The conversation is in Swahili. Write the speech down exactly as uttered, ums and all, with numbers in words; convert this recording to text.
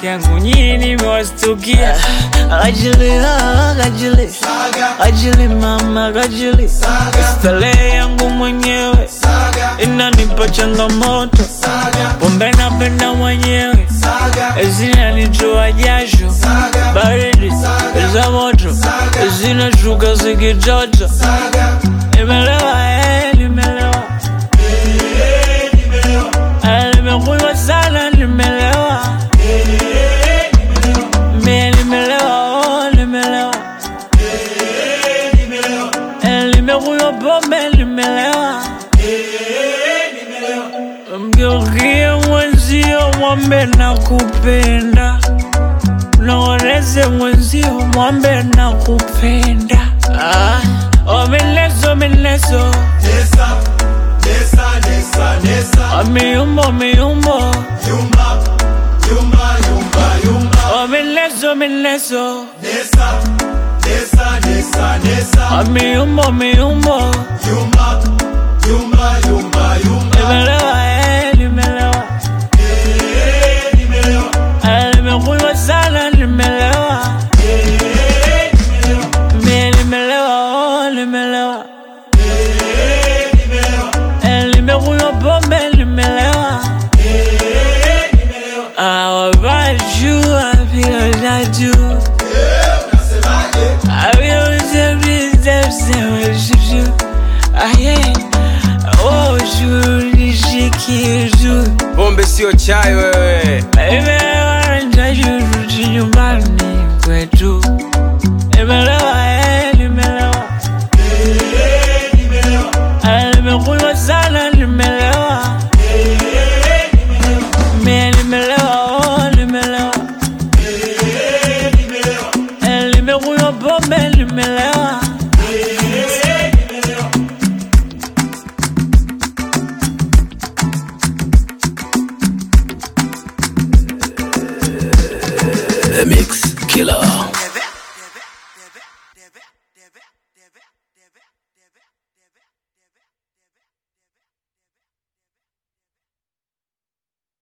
peke yangu, nyinyi nimewastukia. Ajili, ajili, ajili mama, ajili. Starehe yangu mwenyewe inanipa changamoto, pombe napenda mwenyewe zinanitoa jasho, baridi za moto zinashuka zikitoto. Nimelewa, eh, nimelewa, eh, nimekunywa sana, nimelewa, mimi nimelewa, oh, nimelewa, eh, nimekunywa pombe, nimelewa. Mgeukie mwenzio mwambe nakupenda, naoneze mwenzio mwambe nakupenda. Ah, oh mileso mileso, Nessa, nessa, nessa, nessa. oh miyumbo miyumbo, Yumba, yumba, yumba, yumba. oh mileso mileso, Nessa, nessa, nessa, nessa. oh miyumbo miyumbo. Yumba, yumba, yumba, yumba. Nimelewa, eh, nimelewa, Eh, nimelewa. eh, nimekunywa sana, nimelewa, Eh, nimelewa. mimi nimelewa, oh, nimelewa, Eh, nimelewa. eh, nimekunywa pombe, nimelewa. Eh, nimelewa. Ah, wabajua vile najua, Eh, unasemaje? ah, vile usembize mseme shushu, ah, yeah, oh, shunishikie tu. Pombe sio chai wewe. Nimelewa, nitarudi nyumbani kwetu. Nimelewa, eh, nimelewa, Eh, nimelewa. eh, nimekunywa sana, nimelewa, Eh, nimelewa. mimi nimelewa, oh, nimelewa, Eh, nimelewa. eh, nimekunywa pombe, nimelewa. Eh, nimelewa. The Mix Killer.